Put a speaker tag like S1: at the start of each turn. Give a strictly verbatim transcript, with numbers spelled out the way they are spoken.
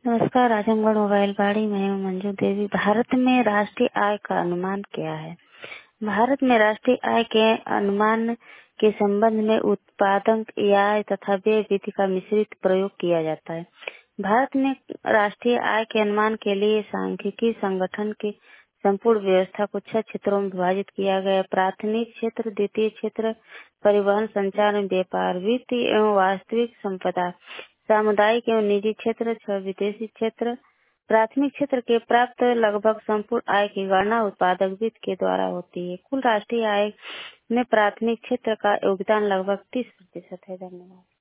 S1: नमस्कार, आजमगढ़ मोबाइल गाड़ी में हूँ मंजू देवी। भारत में राष्ट्रीय आय का अनुमान क्या है? भारत में राष्ट्रीय आय के अनुमान के संबंध में उत्पादन आय तथा व्यय विधि का मिश्रित प्रयोग किया जाता है। भारत में राष्ट्रीय आय के अनुमान के लिए सांख्यिकी संगठन की संपूर्ण व्यवस्था को छह क्षेत्रों में विभाजित किया गया। प्राथमिक क्षेत्र, द्वितीय क्षेत्र, परिवहन, संचार एवं व्यापार, वित्त एवं वास्तविक संपदा, सामुदायिक एवं निजी क्षेत्र, छह विदेशी क्षेत्र। प्राथमिक क्षेत्र के प्राप्त लगभग संपूर्ण आय की गणना उत्पादक वित्त के द्वारा होती है। कुल राष्ट्रीय आय में प्राथमिक क्षेत्र का योगदान लगभग तीस प्रतिशत है। धन्यवाद।